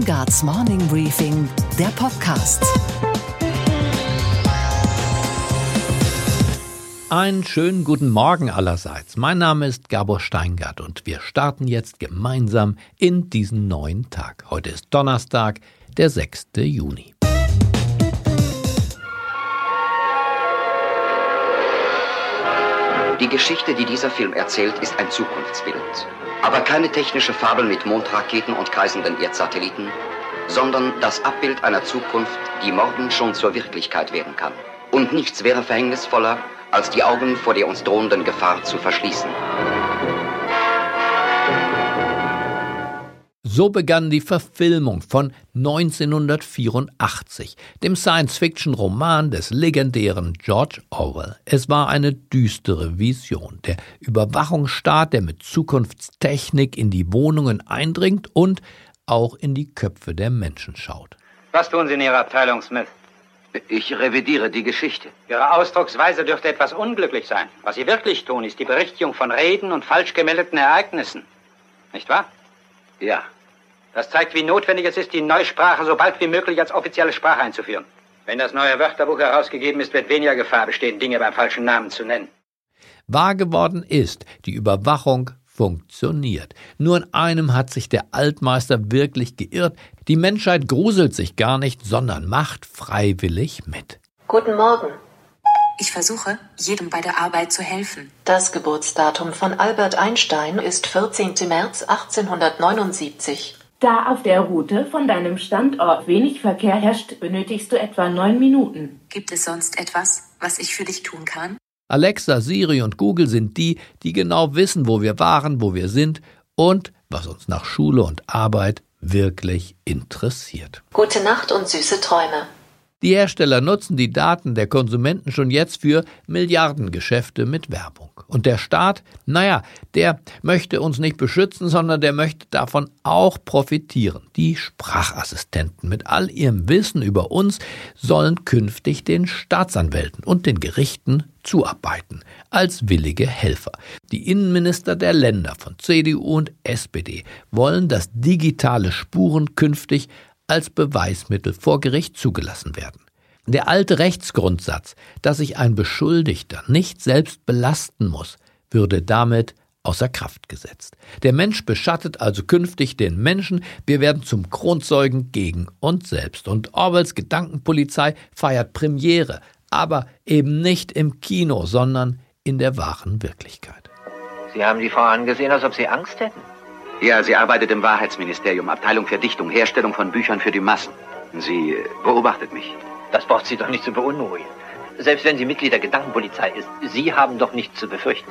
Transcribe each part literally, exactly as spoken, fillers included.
Steingarts Morning Briefing, der Podcast. Einen schönen guten Morgen allerseits. Mein Name ist Gabor Steingart und wir starten jetzt gemeinsam in diesen neuen Tag. Heute ist Donnerstag, der sechster Juni. Die Geschichte, die dieser Film erzählt, ist ein Zukunftsbild. Aber keine technische Fabel mit Mondraketen und kreisenden Erdsatelliten, sondern das Abbild einer Zukunft, die morgen schon zur Wirklichkeit werden kann. Und nichts wäre verhängnisvoller, als die Augen vor der uns drohenden Gefahr zu verschließen. So begann die Verfilmung von neunzehnhundertvierundachtzig, dem Science-Fiction-Roman des legendären George Orwell. Es war eine düstere Vision, der Überwachungsstaat, der mit Zukunftstechnik in die Wohnungen eindringt und auch in die Köpfe der Menschen schaut. Was tun Sie in Ihrer Abteilung, Smith? Ich revidiere die Geschichte. Ihre Ausdrucksweise dürfte etwas unglücklich sein. Was Sie wirklich tun, ist die Berichtigung von Reden und falsch gemeldeten Ereignissen. Nicht wahr? Ja. Das zeigt, wie notwendig es ist, die neue Sprache so bald wie möglich als offizielle Sprache einzuführen. Wenn das neue Wörterbuch herausgegeben ist, wird weniger Gefahr bestehen, Dinge beim falschen Namen zu nennen. Wahr geworden ist, die Überwachung funktioniert. Nur in einem hat sich der Altmeister wirklich geirrt. Die Menschheit gruselt sich gar nicht, sondern macht freiwillig mit. Guten Morgen. Ich versuche, jedem bei der Arbeit zu helfen. Das Geburtsdatum von Albert Einstein ist vierzehnten März achtzehnhundertneunundsiebzig. Da auf der Route von deinem Standort wenig Verkehr herrscht, benötigst du etwa neun Minuten. Gibt es sonst etwas, was ich für dich tun kann? Alexa, Siri und Google sind die, die genau wissen, wo wir waren, wo wir sind und was uns nach Schule und Arbeit wirklich interessiert. Gute Nacht und süße Träume. Die Hersteller nutzen die Daten der Konsumenten schon jetzt für Milliardengeschäfte mit Werbung. Und der Staat, naja, der möchte uns nicht beschützen, sondern der möchte davon auch profitieren. Die Sprachassistenten mit all ihrem Wissen über uns sollen künftig den Staatsanwälten und den Gerichten zuarbeiten, als willige Helfer. Die Innenminister der Länder von C D U und S P D wollen, dass digitale Spuren künftig als Beweismittel vor Gericht zugelassen werden. Der alte Rechtsgrundsatz, dass sich ein Beschuldigter nicht selbst belasten muss, würde damit außer Kraft gesetzt. Der Mensch beschattet also künftig den Menschen, wir werden zum Kronzeugen gegen uns selbst. Und Orwells Gedankenpolizei feiert Premiere, aber eben nicht im Kino, sondern in der wahren Wirklichkeit. Sie haben die Frau angesehen, als ob Sie Angst hätten. Ja, sie arbeitet im Wahrheitsministerium, Abteilung Verdichtung, Herstellung von Büchern für die Massen. Sie beobachtet mich. Das braucht Sie doch nicht zu beunruhigen. Selbst wenn sie Mitglied der Gedankenpolizei ist, Sie haben doch nichts zu befürchten.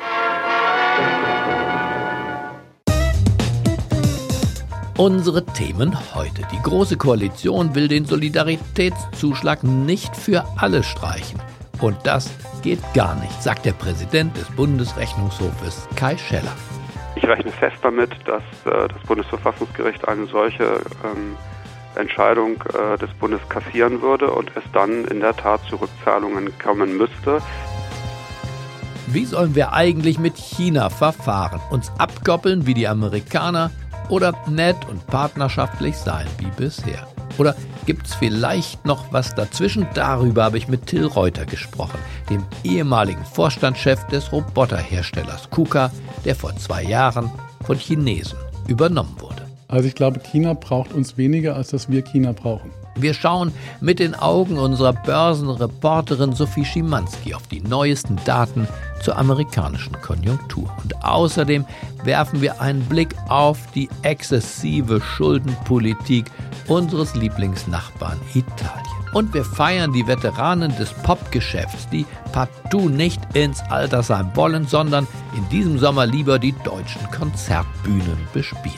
Unsere Themen heute. Die Große Koalition will den Solidaritätszuschlag nicht für alle streichen. Und das geht gar nicht, sagt der Präsident des Bundesrechnungshofes Kai Scheller. Ich rechne fest damit, dass äh, das Bundesverfassungsgericht eine solche ähm, Entscheidung äh, des Bundes kassieren würde und es dann in der Tat zu Rückzahlungen kommen müsste. Wie sollen wir eigentlich mit China verfahren? Uns abkoppeln wie die Amerikaner oder nett und partnerschaftlich sein wie bisher? Oder gibt es vielleicht noch was dazwischen? Darüber habe ich mit Till Reuter gesprochen, dem ehemaligen Vorstandschef des Roboterherstellers KUKA, der vor zwei Jahren von Chinesen übernommen wurde. Also ich glaube, China braucht uns weniger, als dass wir China brauchen. Wir schauen mit den Augen unserer Börsenreporterin Sophie Schimanski auf die neuesten Daten zur amerikanischen Konjunktur. Und außerdem werfen wir einen Blick auf die exzessive Schuldenpolitik unseres Lieblingsnachbarn Italien. Und wir feiern die Veteranen des Popgeschäfts, die partout nicht ins Altersheim wollen, sondern in diesem Sommer lieber die deutschen Konzertbühnen bespielen.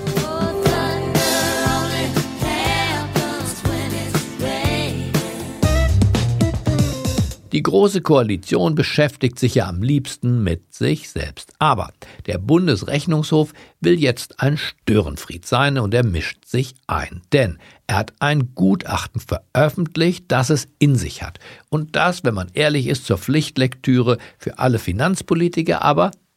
Die Große Koalition beschäftigt sich ja am liebsten mit sich selbst. Aber der Bundesrechnungshof will jetzt ein Störenfried sein und er mischt sich ein. Denn er hat ein Gutachten veröffentlicht, das es in sich hat. Und das, wenn man ehrlich ist, zur Pflichtlektüre für alle Finanzpolitiker, aber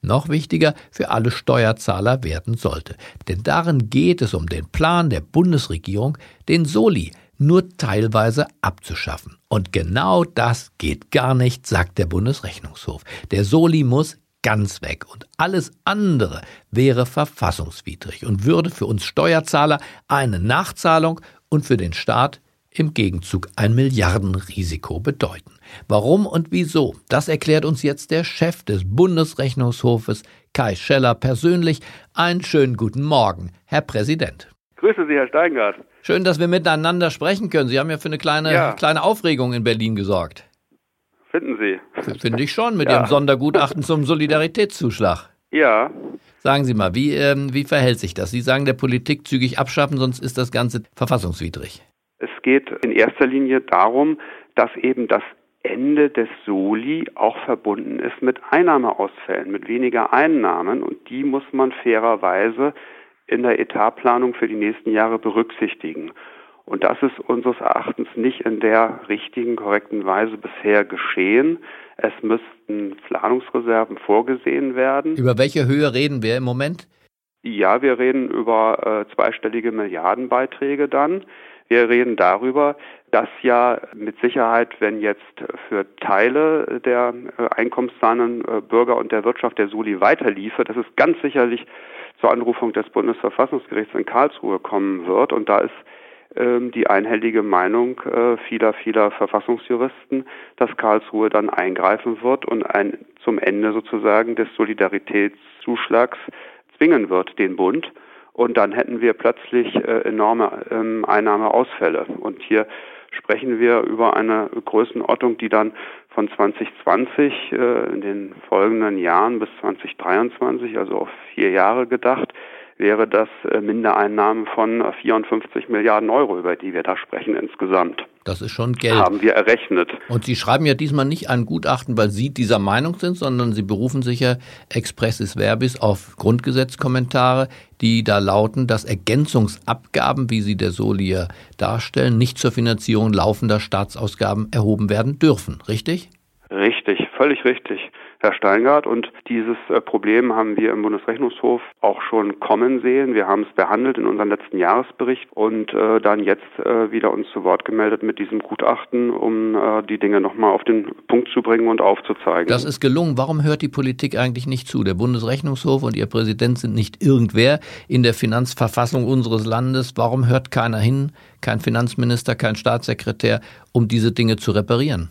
noch wichtiger für alle Steuerzahler werden sollte. Denn darin geht es um den Plan der Bundesregierung, den Soli nur teilweise abzuschaffen. Und genau das geht gar nicht, sagt der Bundesrechnungshof. Der Soli muss ganz weg und alles andere wäre verfassungswidrig und würde für uns Steuerzahler eine Nachzahlung und für den Staat im Gegenzug ein Milliardenrisiko bedeuten. Warum und wieso? Das erklärt uns jetzt der Chef des Bundesrechnungshofes, Kai Scheller, persönlich. Einen schönen guten Morgen, Herr Präsident. Grüße Sie, Herr Steingart. Schön, dass wir miteinander sprechen können. Sie haben ja für eine kleine, ja. kleine Aufregung in Berlin gesorgt. Finden Sie? Finde ich schon, mit ja. Ihrem Sondergutachten zum Solidaritätszuschlag. Ja. Sagen Sie mal, wie, ähm, wie verhält sich das? Sie sagen, der Politik zügig abschaffen, sonst ist das Ganze verfassungswidrig. Es geht in erster Linie darum, dass eben das Ende des Soli auch verbunden ist mit Einnahmeausfällen, mit weniger Einnahmen. Und die muss man fairerweise in der Etatplanung für die nächsten Jahre berücksichtigen. Und das ist unseres Erachtens nicht in der richtigen, korrekten Weise bisher geschehen. Es müssten Planungsreserven vorgesehen werden. Über welche Höhe reden wir im Moment? Ja, wir reden über äh, zweistellige Milliardenbeiträge dann. Wir reden darüber, dass ja mit Sicherheit, wenn jetzt für Teile der äh, einkommensarmen äh, Bürger und der Wirtschaft der Soli weiterliefe, dass es ganz sicherlich zur Anrufung des Bundesverfassungsgerichts in Karlsruhe kommen wird. Und da ist ähm, die einhellige Meinung äh, vieler, vieler Verfassungsjuristen, dass Karlsruhe dann eingreifen wird und ein zum Ende sozusagen des Solidaritätszuschlags zwingen wird, den Bund. Und dann hätten wir plötzlich äh, enorme ähm, Einnahmeausfälle. Und hier sprechen wir über eine Größenordnung, die dann von zwanzig zwanzig äh, in den folgenden Jahren bis zwanzig dreiundzwanzig, also auf vier Jahre gedacht, wäre das äh, Mindereinnahmen von vierundfünfzig Milliarden Euro, über die wir da sprechen insgesamt. Das ist schon Geld. Haben wir errechnet. Und Sie schreiben ja diesmal nicht ein Gutachten, weil Sie dieser Meinung sind, sondern Sie berufen sich ja expressis verbis auf Grundgesetzkommentare, die da lauten, dass Ergänzungsabgaben, wie sie der Soli ja darstellen, nicht zur Finanzierung laufender Staatsausgaben erhoben werden dürfen. Richtig? Richtig, völlig richtig, Herr Steingart. Und dieses äh, Problem haben wir im Bundesrechnungshof auch schon kommen sehen. Wir haben es behandelt in unserem letzten Jahresbericht und äh, dann jetzt äh, wieder uns zu Wort gemeldet mit diesem Gutachten, um äh, die Dinge nochmal auf den Punkt zu bringen und aufzuzeigen. Das ist gelungen. Warum hört die Politik eigentlich nicht zu? Der Bundesrechnungshof und Ihr Präsident sind nicht irgendwer in der Finanzverfassung unseres Landes. Warum hört keiner hin, kein Finanzminister, kein Staatssekretär, um diese Dinge zu reparieren?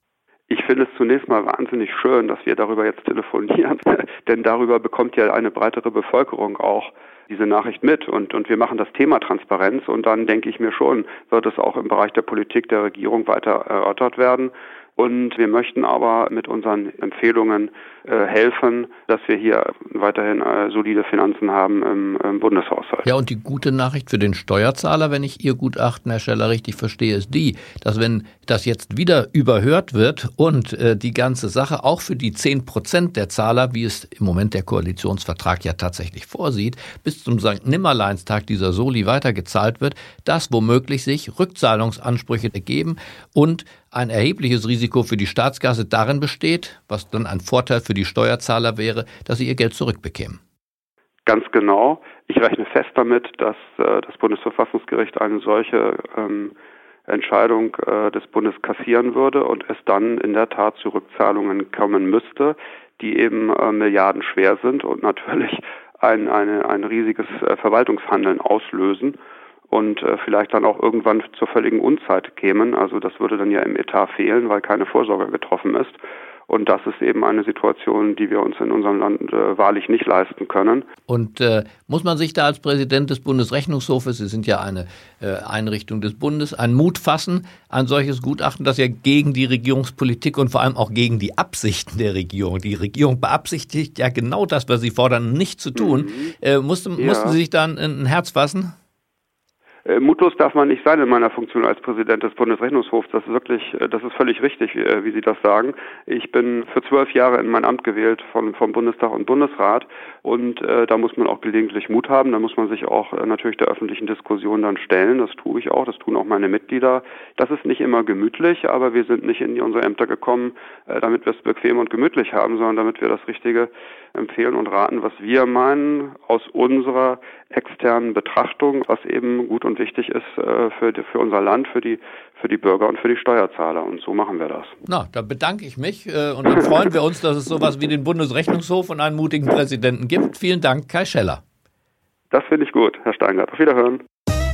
Ich finde es zunächst mal wahnsinnig schön, dass wir darüber jetzt telefonieren, denn darüber bekommt ja eine breitere Bevölkerung auch diese Nachricht mit und, und wir machen das Thema Transparenz und dann denke ich mir schon, wird es auch im Bereich der Politik der Regierung weiter erörtert werden. Und wir möchten aber mit unseren Empfehlungen äh, helfen, dass wir hier weiterhin äh, solide Finanzen haben im, im Bundeshaushalt. Ja, und die gute Nachricht für den Steuerzahler, wenn ich Ihr Gutachten, Herr Scheller, richtig verstehe, ist die, dass wenn das jetzt wieder überhört wird und äh, die ganze Sache auch für die zehn Prozent der Zahler, wie es im Moment der Koalitionsvertrag ja tatsächlich vorsieht, bis zum Sankt Nimmerleinstag dieser Soli weitergezahlt wird, dass womöglich sich Rückzahlungsansprüche ergeben und ein erhebliches Risiko für die Staatskasse darin besteht, was dann ein Vorteil für die Steuerzahler wäre, dass sie ihr Geld zurückbekämen. Ganz genau. Ich rechne fest damit, dass äh, das Bundesverfassungsgericht eine solche ähm, Entscheidung äh, des Bundes kassieren würde und es dann in der Tat zu Rückzahlungen kommen müsste, die eben äh, milliardenschwer sind und natürlich ein, eine, ein riesiges äh, Verwaltungshandeln auslösen. Und äh, vielleicht dann auch irgendwann zur völligen Unzeit kämen. Also das würde dann ja im Etat fehlen, weil keine Vorsorge getroffen ist. Und das ist eben eine Situation, die wir uns in unserem Land äh, wahrlich nicht leisten können. Und äh, muss man sich da als Präsident des Bundesrechnungshofes, Sie sind ja eine äh, Einrichtung des Bundes, einen Mut fassen, ein solches Gutachten, das ja gegen die Regierungspolitik und vor allem auch gegen die Absichten der Regierung, die Regierung beabsichtigt ja genau das, was Sie fordern, nicht zu tun. Mhm. Äh, mussten, ja. mussten Sie sich da ein, ein Herz fassen? Äh, mutlos darf man nicht sein in meiner Funktion als Präsident des Bundesrechnungshofs. Das ist wirklich, das ist völlig richtig, wie, wie Sie das sagen. Ich bin für zwölf Jahre in mein Amt gewählt von, vom Bundestag und Bundesrat und äh, da muss man auch gelegentlich Mut haben. Da muss man sich auch äh, natürlich der öffentlichen Diskussion dann stellen. Das tue ich auch, das tun auch meine Mitglieder. Das ist nicht immer gemütlich, aber wir sind nicht in unsere Ämter gekommen, äh, damit wir es bequem und gemütlich haben, sondern damit wir das Richtige empfehlen und raten, was wir meinen, aus unserer externen Betrachtung, was eben gut und wichtig ist äh, für, für unser Land, für die, für die Bürger und für die Steuerzahler. Und so machen wir das. Na, da bedanke ich mich äh, und dann freuen wir uns, dass es sowas wie den Bundesrechnungshof und einen mutigen Präsidenten gibt. Vielen Dank, Kai Scheller. Das finde ich gut, Herr Steingart. Auf Wiederhören.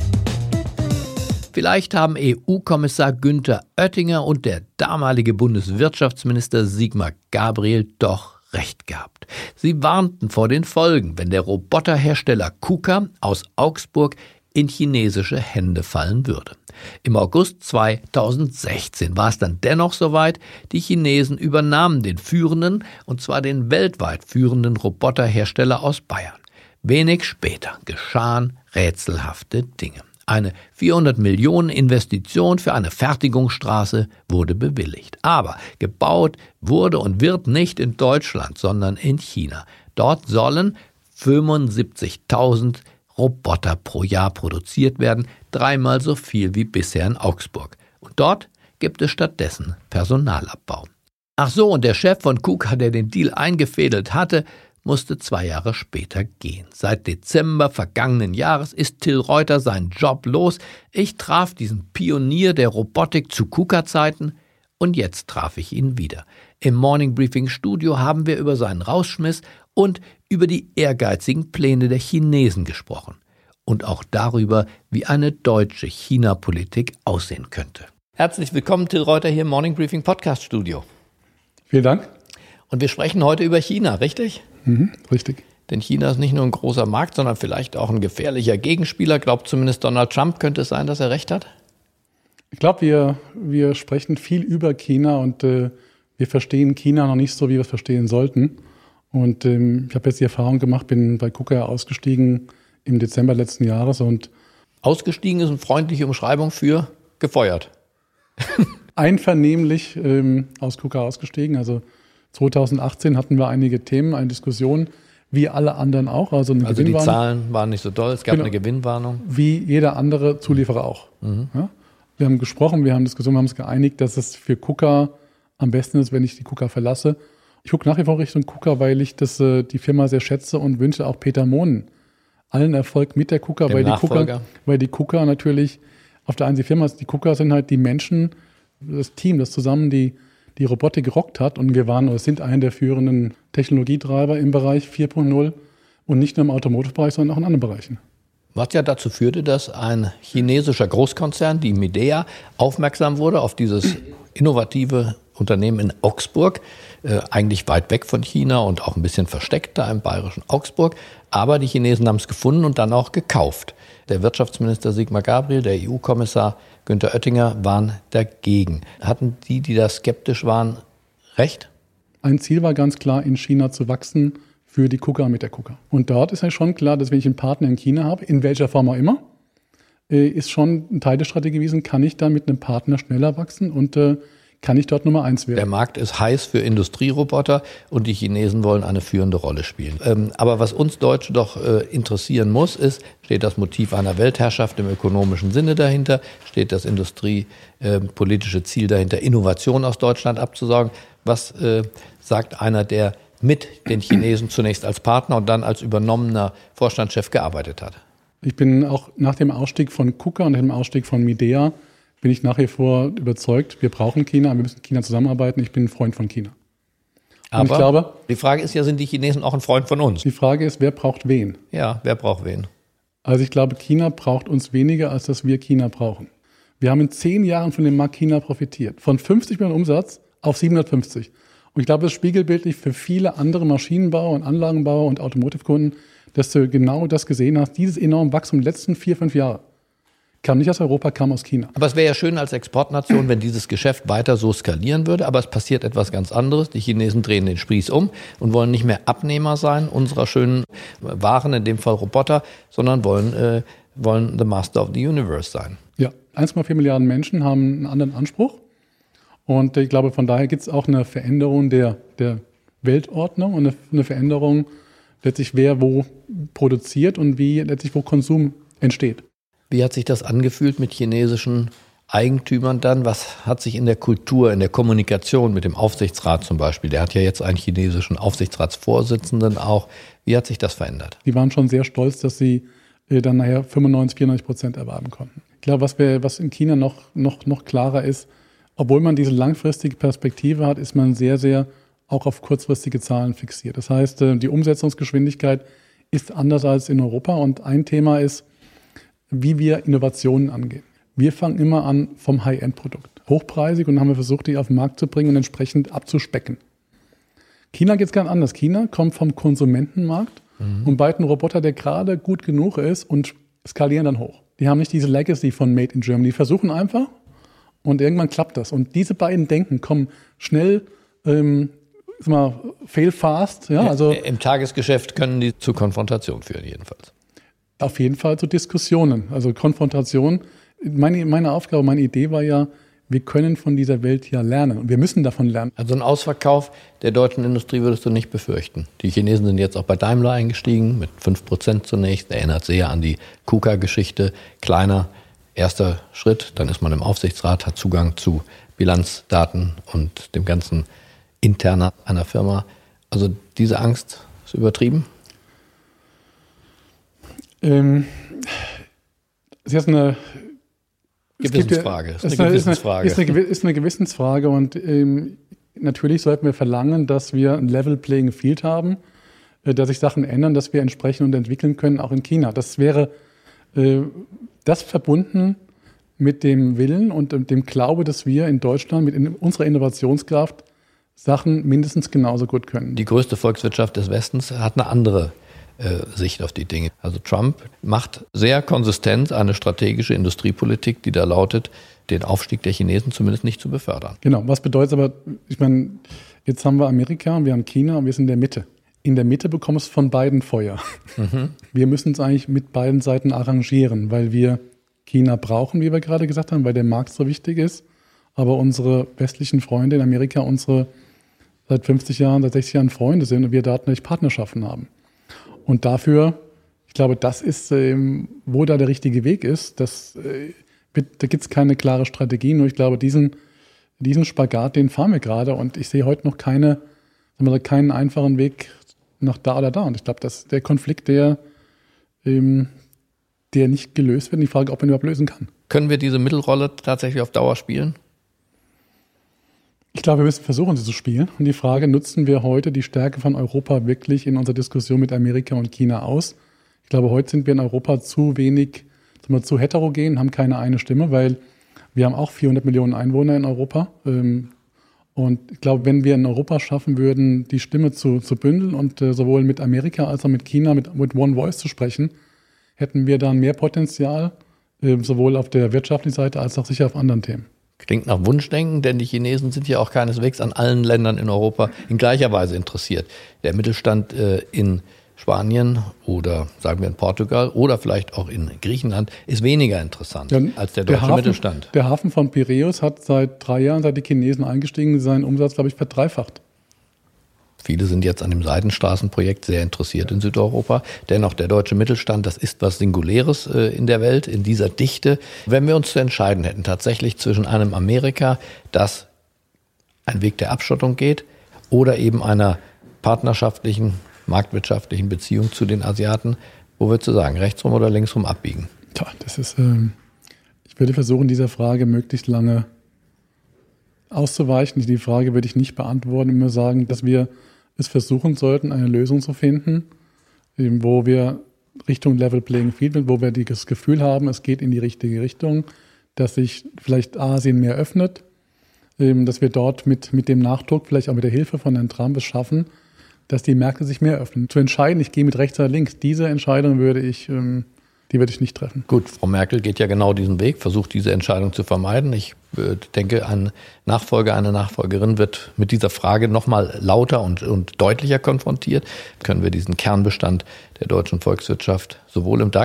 Vielleicht haben E U-Kommissar Günther Oettinger und der damalige Bundeswirtschaftsminister Sigmar Gabriel doch recht gehabt. Sie warnten vor den Folgen, wenn der Roboterhersteller KUKA aus Augsburg in chinesische Hände fallen würde. Im August zweitausendsechzehn war es dann dennoch soweit, die Chinesen übernahmen den führenden, und zwar den weltweit führenden Roboterhersteller aus Bayern. Wenig später geschahen rätselhafte Dinge. Eine vierhundert Millionen Investition für eine Fertigungsstraße wurde bewilligt. Aber gebaut wurde und wird nicht in Deutschland, sondern in China. Dort sollen fünfundsiebzigtausend Roboter pro Jahr produziert werden, dreimal so viel wie bisher in Augsburg. Und dort gibt es stattdessen Personalabbau. Ach so, und der Chef von KUKA, der den Deal eingefädelt hatte, musste zwei Jahre später gehen. Seit Dezember vergangenen Jahres ist Till Reuter seinen Job los. Ich traf diesen Pionier der Robotik zu KUKA-Zeiten und jetzt traf ich ihn wieder. Im Morning Briefing Studio haben wir über seinen Rausschmiss und über die ehrgeizigen Pläne der Chinesen gesprochen. Und auch darüber, wie eine deutsche China-Politik aussehen könnte. Herzlich willkommen, Till Reuter, hier im Morning Briefing Podcast Studio. Vielen Dank. Und wir sprechen heute über China, richtig? Mhm, richtig. Denn China ist nicht nur ein großer Markt, sondern vielleicht auch ein gefährlicher Gegenspieler. Glaubt zumindest Donald Trump, könnte es sein, dass er recht hat? Ich glaube, wir, wir sprechen viel über China und äh, wir verstehen China noch nicht so, wie wir es verstehen sollten. Und ähm, ich habe jetzt die Erfahrung gemacht, bin bei KUKA ausgestiegen im Dezember letzten Jahres. Und ausgestiegen ist eine freundliche Umschreibung für gefeuert. Einvernehmlich ähm, aus KUKA ausgestiegen. Also zweitausendachtzehn hatten wir einige Themen, eine Diskussion, wie alle anderen auch. Also, eine also die Zahlen waren nicht so doll, es gab genau. eine Gewinnwarnung. Wie jeder andere Zulieferer auch. Mhm. Ja? Wir haben gesprochen, wir haben Diskussionen, wir haben uns geeinigt, dass es für KUKA am besten ist, wenn ich die KUKA verlasse. Ich gucke nach wie vor Richtung KUKA, weil ich das, äh, die Firma sehr schätze und wünsche auch Peter Mohnen allen Erfolg mit der KUKA, weil die KUKA, weil die KUKA natürlich auf der einen Seite die Firma ist, die KUKA sind halt die Menschen, das Team, das zusammen die die Robotik gerockt hat und wir waren oder sind einer der führenden Technologietreiber im Bereich vier Punkt null und nicht nur im Automotive-Bereich, sondern auch in anderen Bereichen. Was ja dazu führte, dass ein chinesischer Großkonzern, die Midea, aufmerksam wurde auf dieses innovative Unternehmen in Augsburg, äh, eigentlich weit weg von China und auch ein bisschen versteckt da im bayerischen Augsburg. Aber die Chinesen haben es gefunden und dann auch gekauft. Der Wirtschaftsminister Sigmar Gabriel, der E U-Kommissar Günther Oettinger waren dagegen. Hatten die, die da skeptisch waren, recht? Ein Ziel war ganz klar, in China zu wachsen für die KUKA mit der KUKA. Und dort ist ja schon klar, dass wenn ich einen Partner in China habe, in welcher Form auch immer, ist schon ein Teil der Strategie gewesen, kann ich da mit einem Partner schneller wachsen und äh, kann ich dort Nummer eins werden. Der Markt ist heiß für Industrieroboter und die Chinesen wollen eine führende Rolle spielen. Ähm, aber was uns Deutsche doch äh, interessieren muss, ist, steht das Motiv einer Weltherrschaft im ökonomischen Sinne dahinter? Steht das industriepolitische äh, Ziel dahinter, Innovation aus Deutschland abzusorgen? Was äh, sagt einer, der mit den Chinesen zunächst als Partner und dann als übernommener Vorstandschef gearbeitet hat? Ich bin auch nach dem Ausstieg von KUKA und dem Ausstieg von Midea bin ich nach wie vor überzeugt, wir brauchen China, wir müssen mit China zusammenarbeiten. Ich bin ein Freund von China. Aber und ich glaube, die Frage ist ja, sind die Chinesen auch ein Freund von uns? Die Frage ist, wer braucht wen? Ja, wer braucht wen? Also ich glaube, China braucht uns weniger, als dass wir China brauchen. Wir haben in zehn Jahren von dem Markt China profitiert. Von fünfzig Millionen Umsatz auf siebenhundertfünfzig. Und ich glaube, das ist spiegelbildlich für viele andere Maschinenbauer und Anlagenbauer und Automotive-Kunden, dass du genau das gesehen hast, dieses enorme Wachstum der letzten vier, fünf Jahre. Kam nicht aus Europa, kam aus China. Aber es wäre ja schön als Exportnation, wenn dieses Geschäft weiter so skalieren würde. Aber es passiert etwas ganz anderes. Die Chinesen drehen den Spieß um und wollen nicht mehr Abnehmer sein unserer schönen Waren, in dem Fall Roboter, sondern wollen äh, wollen the Master of the Universe sein. Ja, eins Komma vier Milliarden Menschen haben einen anderen Anspruch. Und ich glaube, von daher gibt es auch eine Veränderung der, der Weltordnung und eine, eine Veränderung letztlich, wer wo produziert und wie letztlich wo Konsum entsteht. Wie hat sich das angefühlt mit chinesischen Eigentümern dann? Was hat sich in der Kultur, in der Kommunikation mit dem Aufsichtsrat zum Beispiel, der hat ja jetzt einen chinesischen Aufsichtsratsvorsitzenden auch, wie hat sich das verändert? Die waren schon sehr stolz, dass sie äh, dann nachher fünfundneunzig, vierundneunzig Prozent erwerben konnten. Ich glaube, was, wir, was in China noch, noch, noch klarer ist, obwohl man diese langfristige Perspektive hat, ist man sehr, sehr auch auf kurzfristige Zahlen fixiert. Das heißt, äh, die Umsetzungsgeschwindigkeit ist anders als in Europa. Und ein Thema ist, wie wir Innovationen angehen. Wir fangen immer an vom High-End-Produkt. Hochpreisig und dann haben wir versucht, die auf den Markt zu bringen und entsprechend abzuspecken. China geht es ganz anders. China kommt vom Konsumentenmarkt mhm. und baut einen Roboter, der gerade gut genug ist und skalieren dann hoch. Die haben nicht diese Legacy von Made in Germany. Die versuchen einfach und irgendwann klappt das. Und diese beiden Denken kommen schnell, ähm, sag mal, fail fast. Ja, ja, also im Tagesgeschäft können die zu Konfrontation führen jedenfalls. Auf jeden Fall zu Diskussionen, also Konfrontation. Meine, meine Aufgabe, meine Idee war ja, wir können von dieser Welt ja lernen und wir müssen davon lernen. Also einen Ausverkauf der deutschen Industrie würdest du nicht befürchten. Die Chinesen sind jetzt auch bei Daimler eingestiegen, mit fünf Prozent zunächst. Erinnert sehr an die KUKA-Geschichte. Kleiner erster Schritt, dann ist man im Aufsichtsrat, hat Zugang zu Bilanzdaten und dem ganzen Interner einer Firma. Also diese Angst ist übertrieben? Ähm, es ist eine Gewissensfrage. Es ist eine Gewissensfrage. Ist eine, ist eine Gewissensfrage und ähm, natürlich sollten wir verlangen, dass wir ein Level Playing Field haben, äh, dass sich Sachen ändern, dass wir entsprechend und entwickeln können, auch in China. Das wäre äh, das verbunden mit dem Willen und dem Glaube, dass wir in Deutschland mit in unserer Innovationskraft Sachen mindestens genauso gut können. Die größte Volkswirtschaft des Westens hat eine andere Sicht auf die Dinge. Also Trump macht sehr konsistent eine strategische Industriepolitik, die da lautet, den Aufstieg der Chinesen zumindest nicht zu befördern. Genau, was bedeutet aber, ich meine, jetzt haben wir Amerika, wir haben China und wir sind in der Mitte. In der Mitte bekommst du von beiden Feuer. Mhm. Wir müssen uns eigentlich mit beiden Seiten arrangieren, weil wir China brauchen, wie wir gerade gesagt haben, weil der Markt so wichtig ist. Aber unsere westlichen Freunde in Amerika, unsere seit fünfzig Jahren, seit sechzig Jahren Freunde sind und wir da natürlich Partnerschaften haben. Und dafür, ich glaube, das ist, ähm, wo da der richtige Weg ist. Das, äh, wird, da gibt es keine klare Strategie. Nur ich glaube, diesen, diesen Spagat, den fahren wir gerade. Und ich sehe heute noch keine, sagen wir, keinen einfachen Weg nach da oder da. Und ich glaube, dass der Konflikt, der, ähm, der nicht gelöst wird, die Frage, ob man ihn überhaupt lösen kann. Können wir diese Mittelrolle tatsächlich auf Dauer spielen? Ich glaube, wir müssen versuchen, sie zu spielen. Und die Frage, nutzen wir heute die Stärke von Europa wirklich in unserer Diskussion mit Amerika und China aus? Ich glaube, heute sind wir in Europa zu wenig, sagen wir, zu heterogen, haben keine eine Stimme, weil wir haben auch vierhundert Millionen Einwohner in Europa. Und ich glaube, wenn wir in Europa schaffen würden, die Stimme zu, zu bündeln und sowohl mit Amerika als auch mit China mit, mit One Voice zu sprechen, hätten wir dann mehr Potenzial, sowohl auf der wirtschaftlichen Seite als auch sicher auf anderen Themen. Klingt nach Wunschdenken, denn die Chinesen sind ja auch keineswegs an allen Ländern in Europa in gleicher Weise interessiert. Der Mittelstand äh, in Spanien oder sagen wir in Portugal oder vielleicht auch in Griechenland ist weniger interessant ja, als der deutsche der Hafen, Mittelstand. Der Hafen von Piräus hat seit drei Jahren, seit die Chinesen eingestiegen, seinen Umsatz, glaube ich, verdreifacht. Viele sind jetzt an dem Seidenstraßenprojekt sehr interessiert in Südeuropa. Dennoch, der deutsche Mittelstand, das ist was Singuläres äh, in der Welt, in dieser Dichte. Wenn wir uns zu entscheiden hätten, tatsächlich zwischen einem Amerika, das einen Weg der Abschottung geht, oder eben einer partnerschaftlichen, marktwirtschaftlichen Beziehung zu den Asiaten, wo würdest du sagen, rechtsrum oder linksrum abbiegen? Tja, das ist, ähm, ich würde versuchen, dieser Frage möglichst lange auszuweichen. Die Frage würde ich nicht beantworten, immer sagen, dass wir es versuchen sollten, eine Lösung zu finden, wo wir Richtung Level Playing Field, wo wir das Gefühl haben, es geht in die richtige Richtung, dass sich vielleicht Asien mehr öffnet, dass wir dort mit, mit dem Nachdruck, vielleicht auch mit der Hilfe von Herrn Trump es schaffen, dass die Märkte sich mehr öffnen. Zu entscheiden, ich gehe mit rechts oder links, diese Entscheidung würde ich, die würde ich nicht treffen. Gut, Frau Merkel geht ja genau diesen Weg, versucht diese Entscheidung zu vermeiden. Ich äh, denke, ein Nachfolger, eine Nachfolgerin wird mit dieser Frage nochmal lauter und, und deutlicher konfrontiert. Können wir diesen Kernbestand der deutschen Volkswirtschaft sowohl im DAX,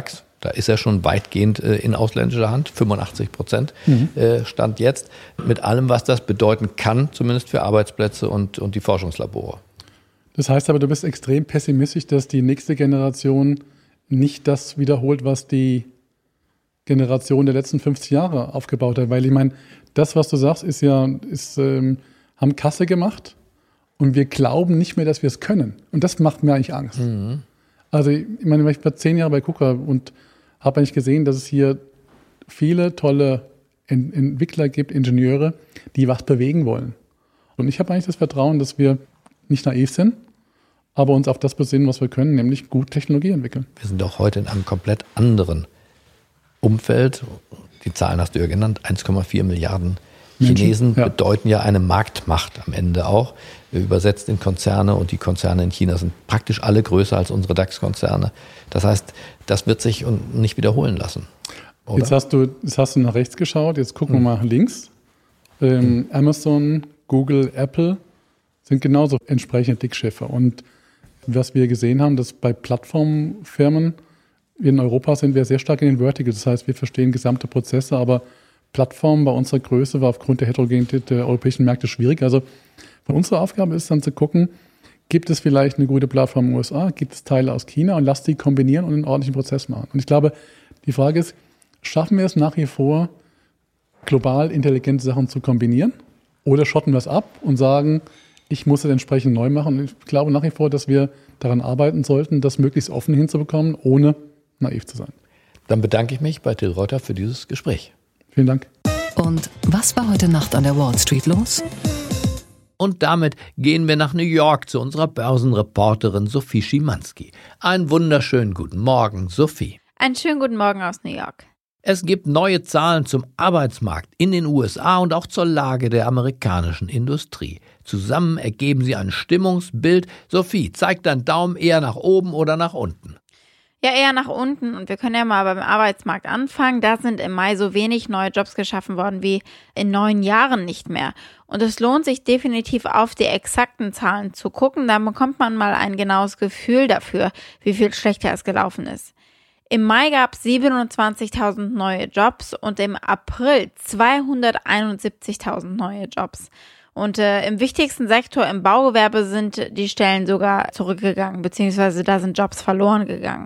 Da ist er schon weitgehend äh, in ausländischer Hand, fünfundachtzig Prozent mhm. äh, Stand jetzt, mit allem, was das bedeuten kann, zumindest für Arbeitsplätze und, und die Forschungslabore. Das heißt aber, du bist extrem pessimistisch, dass die nächste Generation nicht das wiederholt, was die Generation der letzten fünfzig Jahre aufgebaut hat. Weil ich meine, das, was du sagst, ist ja, ist, ähm, haben Kasse gemacht und wir glauben nicht mehr, dass wir es können. Und das macht mir eigentlich Angst. Mhm. Also ich meine, ich war zehn Jahre bei KUKA und habe eigentlich gesehen, dass es hier viele tolle Ent- Entwickler gibt, Ingenieure, die was bewegen wollen. Und ich habe eigentlich das Vertrauen, dass wir nicht naiv sind, aber uns auf das besinnen, was wir können, nämlich gut Technologie entwickeln. Wir sind doch heute in einem komplett anderen Umfeld. Die Zahlen hast du ja genannt, eins Komma vier Milliarden Chinesen Menschen, ja. bedeuten ja eine Marktmacht am Ende auch, übersetzt in Konzerne, und die Konzerne in China sind praktisch alle größer als unsere DAX-Konzerne. Das heißt, das wird sich nicht wiederholen lassen. Oder? Jetzt hast du, jetzt hast du nach rechts geschaut, jetzt gucken hm. wir mal links. Ähm, hm. Amazon, Google, Apple sind genauso entsprechende Dickschiffe. Und was wir gesehen haben, dass bei Plattformfirmen in Europa sind wir sehr stark in den Verticals. Das heißt, wir verstehen gesamte Prozesse, aber Plattformen bei unserer Größe war aufgrund der Heterogenität der europäischen Märkte schwierig. Also unsere Aufgabe ist dann zu gucken, gibt es vielleicht eine gute Plattform in den U S A, gibt es Teile aus China, und lass die kombinieren und einen ordentlichen Prozess machen. Und ich glaube, die Frage ist, schaffen wir es nach wie vor, global intelligente Sachen zu kombinieren, oder schotten wir es ab und sagen, ich muss es entsprechend neu machen? Und ich glaube nach wie vor, dass wir daran arbeiten sollten, das möglichst offen hinzubekommen, ohne naiv zu sein. Dann bedanke ich mich bei Till Reuter für dieses Gespräch. Vielen Dank. Und was war heute Nacht an der Wall Street los? Und damit gehen wir nach New York zu unserer Börsenreporterin Sophie Schimanski. Einen wunderschönen guten Morgen, Sophie. Einen schönen guten Morgen aus New York. Es gibt neue Zahlen zum Arbeitsmarkt in den U S A und auch zur Lage der amerikanischen Industrie. Zusammen ergeben sie ein Stimmungsbild. Sophie, zeig deinen Daumen eher nach oben oder nach unten? Ja, eher nach unten, und wir können ja mal beim Arbeitsmarkt anfangen. Da sind im Mai so wenig neue Jobs geschaffen worden wie in neun Jahren nicht mehr. Und es lohnt sich definitiv, auf die exakten Zahlen zu gucken. Da bekommt man mal ein genaues Gefühl dafür, wie viel schlechter es gelaufen ist. Im Mai gab es siebenundzwanzigtausend neue Jobs und im April zweihunderteinundsiebzigtausend neue Jobs. Und äh, im wichtigsten Sektor, im Baugewerbe, sind die Stellen sogar zurückgegangen, beziehungsweise da sind Jobs verloren gegangen.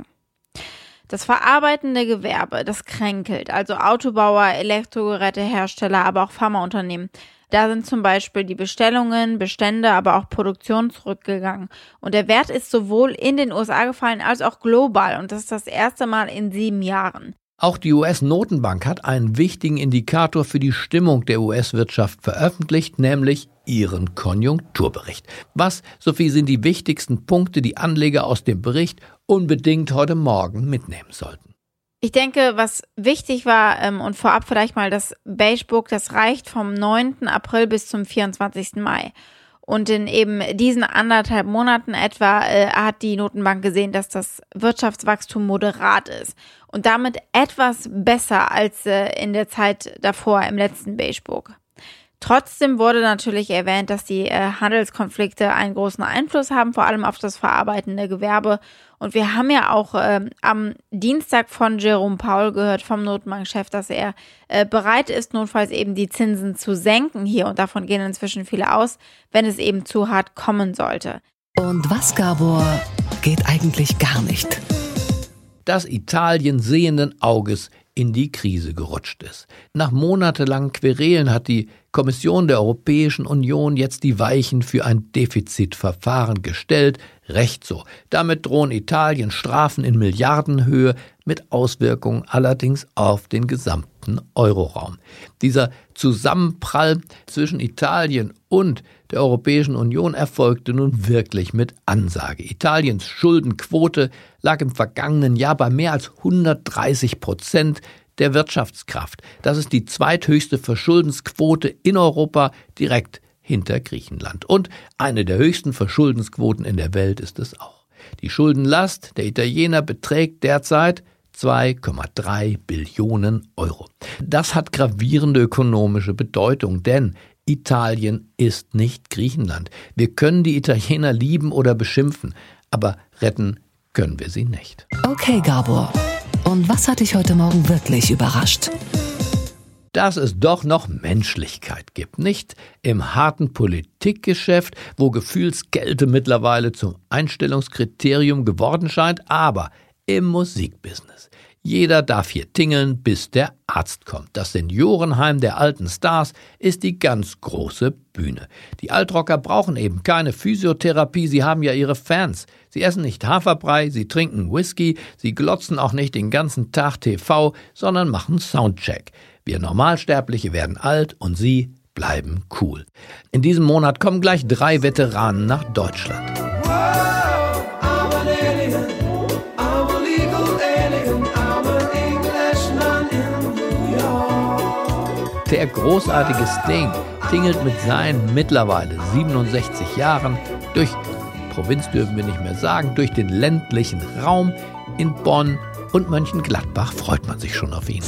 Das verarbeitende Gewerbe, das kränkelt, also Autobauer, Elektrogerätehersteller, aber auch Pharmaunternehmen. Da sind zum Beispiel die Bestellungen, Bestände, aber auch Produktion zurückgegangen. Und der Wert ist sowohl in den U S A gefallen als auch global. Und das ist das erste Mal in sieben Jahren. Auch die U S-Notenbank hat einen wichtigen Indikator für die Stimmung der U S-Wirtschaft veröffentlicht, nämlich ihren Konjunkturbericht. Was, Sophie, sind die wichtigsten Punkte, die Anleger aus dem Bericht unbedingt heute Morgen mitnehmen sollten? Ich denke, was wichtig war, ähm, und vorab vielleicht mal das Beige Book, das reicht vom neunten April bis zum vierundzwanzigsten Mai. Und in eben diesen anderthalb Monaten etwa äh, hat die Notenbank gesehen, dass das Wirtschaftswachstum moderat ist und damit etwas besser als äh, in der Zeit davor im letzten Beige Book. Trotzdem wurde natürlich erwähnt, dass die äh, Handelskonflikte einen großen Einfluss haben, vor allem auf das verarbeitende Gewerbe. Und wir haben ja auch äh, am Dienstag von Jerome Powell gehört, vom Notenbankchef, dass er äh, bereit ist, notfalls eben die Zinsen zu senken hier. Und davon gehen inzwischen viele aus, wenn es eben zu hart kommen sollte. Und was, Gabor, geht eigentlich gar nicht? Dass Italien sehenden Auges in die Krise gerutscht ist. Nach monatelangen Querelen hat die Kommission der Europäischen Union jetzt die Weichen für ein Defizitverfahren gestellt. Recht so. Damit drohen Italien Strafen in Milliardenhöhe, mit Auswirkungen allerdings auf den gesamten Euroraum. Dieser Zusammenprall zwischen Italien und der Europäischen Union erfolgte nun wirklich mit Ansage. Italiens Schuldenquote lag im vergangenen Jahr bei mehr als hundertdreißig Prozent der Wirtschaftskraft. Das ist die zweithöchste Verschuldensquote in Europa, direkt hinter Griechenland. Und eine der höchsten Verschuldensquoten in der Welt ist es auch. Die Schuldenlast der Italiener beträgt derzeit zwei Komma drei Billionen Euro. Das hat gravierende ökonomische Bedeutung, denn Italien ist nicht Griechenland. Wir können die Italiener lieben oder beschimpfen, aber retten können wir sie nicht. Okay, Gabor, Und was hat dich heute Morgen wirklich überrascht? Dass es doch noch Menschlichkeit gibt. Nicht im harten Politikgeschäft, wo Gefühlskälte mittlerweile zum Einstellungskriterium geworden scheint, aber im Musikbusiness. Jeder darf hier tingeln, bis der Arzt kommt. Das Seniorenheim der alten Stars ist die ganz große Bühne. Die Altrocker brauchen eben keine Physiotherapie, sie haben ja ihre Fans. Sie essen nicht Haferbrei, sie trinken Whisky, sie glotzen auch nicht den ganzen Tag T V, sondern machen Soundcheck. Wir Normalsterbliche werden alt und sie bleiben cool. In diesem Monat kommen gleich drei Veteranen nach Deutschland. Der großartige Sting tingelt mit seinen mittlerweile siebenundsechzig Jahren durch, Provinz dürfen wir nicht mehr sagen, durch den ländlichen Raum. In Bonn und Mönchengladbach freut man sich schon auf ihn.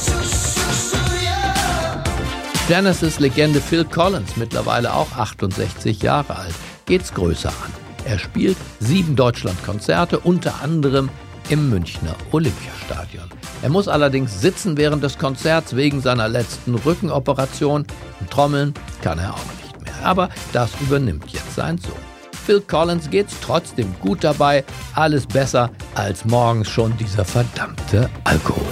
Genesis-Legende Phil Collins, mittlerweile auch achtundsechzig Jahre alt, geht's größer an. Er spielt sieben Deutschlandkonzerte, unter anderem im Münchner Olympiastadion. Er muss allerdings sitzen während des Konzerts wegen seiner letzten Rückenoperation. Und trommeln kann er auch nicht mehr. Aber das übernimmt jetzt sein Sohn. Phil Collins geht's trotzdem gut dabei. Alles besser als morgens schon dieser verdammte Alkohol.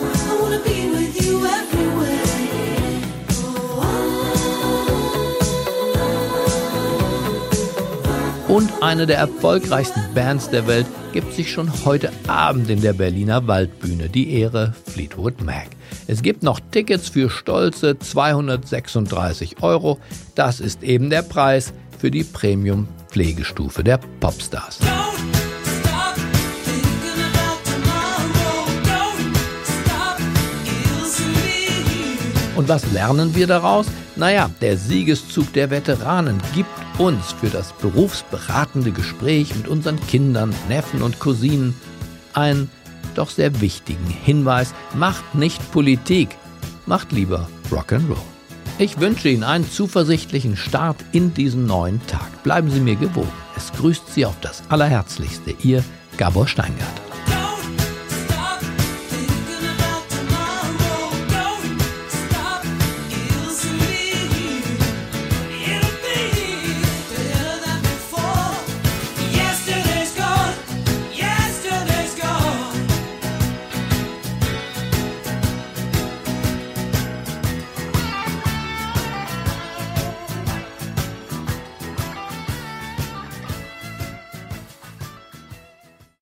Und eine der erfolgreichsten Bands der Welt gibt sich schon heute Abend in der Berliner Waldbühne, die Ehre Fleetwood Mac. Es gibt noch Tickets für stolze zweihundertsechsunddreißig Euro. Das ist eben der Preis für die Premium-Pflegestufe der Popstars. Und was lernen wir daraus? Naja, der Siegeszug der Veteranen gibt uns für das berufsberatende Gespräch mit unseren Kindern, Neffen und Cousinen einen doch sehr wichtigen Hinweis. Macht nicht Politik, macht lieber Rock'n'Roll. Ich wünsche Ihnen einen zuversichtlichen Start in diesen neuen Tag. Bleiben Sie mir gewogen. Es grüßt Sie auf das Allerherzlichste, Ihr Gabor Steingart.